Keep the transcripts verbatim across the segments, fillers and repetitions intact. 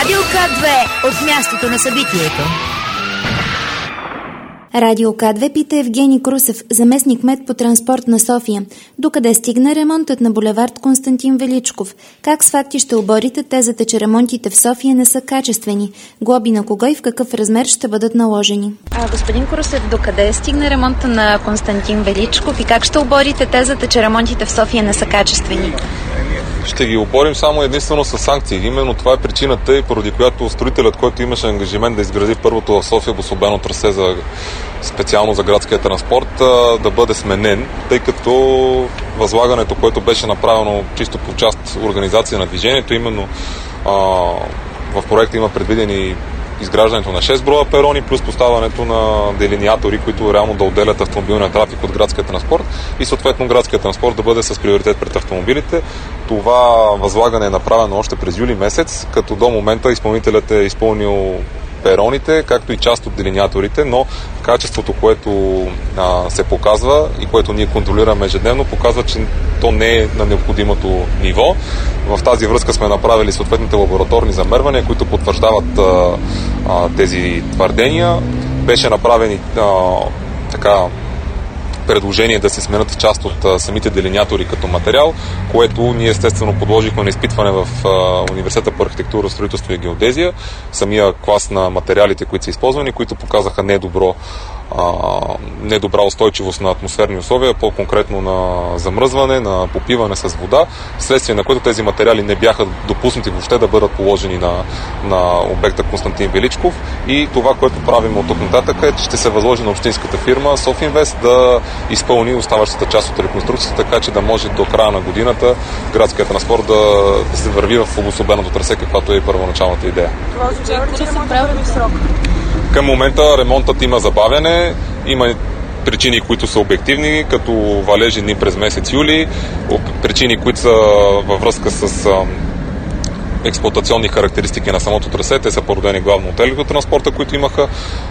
Радио К две от мястото на събитието. Радио К две пита Евгений Крусев, заместник-кмет по транспорт на София. Докъде стигна ремонтът на булевард Константин Величков? Как с факти ще оборите тезата, че ремонтите в София не са качествени? Глоби на кого и в какъв размер ще бъдат наложени? А, господин Крусев, докъде стигна ремонта на Константин Величков и как ще оборите тезата, че ремонтите в София не са качествени? Ще ги оборим само единствено с санкции. Именно това е причината, и поради която строителят, който имаше ангажимент да изгради първото в София обособено трасе за, специално за градския транспорт, да бъде сменен, тъй като възлагането, което беше направено чисто по част организация на движението, именно а, в проекта има предвидени изграждането на шест броя перони, плюс поставянето на делиниатори, които реално да отделят автомобилния трафик от градския транспорт и съответно градския транспорт да бъде с приоритет пред автомобилите. Това възлагане е направено още през юли месец, като до момента изпълнителят е изпълнил пероните, както и част от делиниаторите, но качеството, което а, се показва и което ние контролираме ежедневно, показва, че то не е на необходимото ниво. В тази връзка сме направили съответните лабораторни замервания, които потвърждават а, а, тези твърдения. Беше направени а, така предложение да се сменят част от а, самите делиниатори като материал, което ние естествено подложихме на изпитване в а, Университета по архитектура, строителство и геодезия. Самия клас на материалите, които са използвани, които показаха недобро а, недобра устойчивост на атмосферни условия, по-конкретно на замръзване, на попиване с вода, вследствие на което тези материали не бяха допуснати въобще да бъдат положени на, на обекта Константин Величков. И това, което правим от тук нататък, е, че ще се възложи на общинската фирма Софинвест да изпълни оставащата част от реконструкцията, така че да може до края на годината градският транспорт да, да се върви в обособеното трасе, каквато е и първоначалната идея. Това означава, че се прави в срок. Към момента ремонтът има забавяне, има причини, които са обективни, като валежи дни през месец юли, причини, които са във връзка с експлоатационни характеристики на самото трасе. Те са породени главно от електротранспорта, които имаха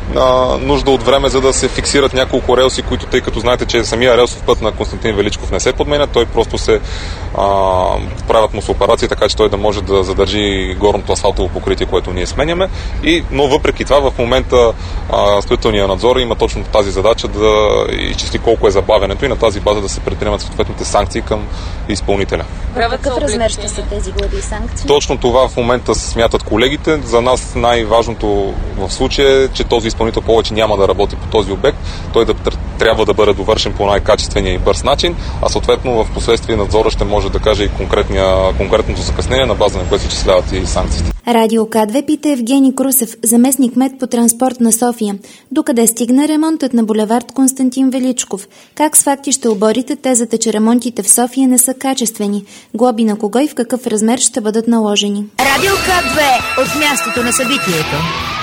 а, нужда от време, за да се фиксират няколко релси, които, тъй като знаете, че самия релсов път на Константин Величков не се подменя, той просто се а, правят му с операции, така че той да може да задържи горното асфалтово покритие, което ние сменяме. И, но въпреки това, в момента а, строителния надзор има точно тази задача да изчисли колко е забавянето и на тази база да се предприемат съответните санкции към изпълнителя. В какъв размер ще са тези глави и санкции? Точно това в момента смятат колегите. За нас най-важното в случая е, че този изпълнител повече няма да работи по този обект. Той да трябва да бъде довършен по най-качествения и бърз начин, а съответно в последствие надзора ще може да каже и конкретното закъснение, на база на което се числяват и санкциите. Радио К две пита Евгений Крусев, заместник-кмет по транспорт на София. Докъде стигна ремонтът на булевард Константин Величков? Как с факти ще оборите тезата, че ремонтите в София не са качествени? Глоби на кого и в какъв размер ще бъдат наложени? Радио К две от мястото на събитието.